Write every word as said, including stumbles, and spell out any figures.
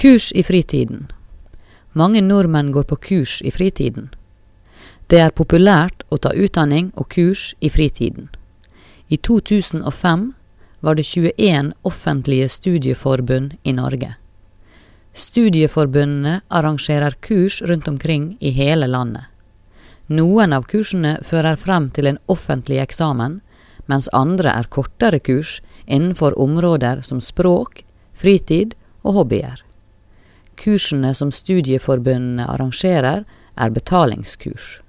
Kurs i fritiden. Mange nordmenn går på kurs i fritiden. Det er populært å ta utdanning og kurs i fritiden. I to tusen og fem var det tjueen offentlige studieforbund i Norge. Studieforbundene arrangerer kurs rundt omkring i hele landet. Noen av kursene fører frem til en offentlig eksamen, mens andre er kortere kurs innenfor områder som språk, fritid og hobbyer. Kursene som studieforbundene arrangerer er betalingskurs.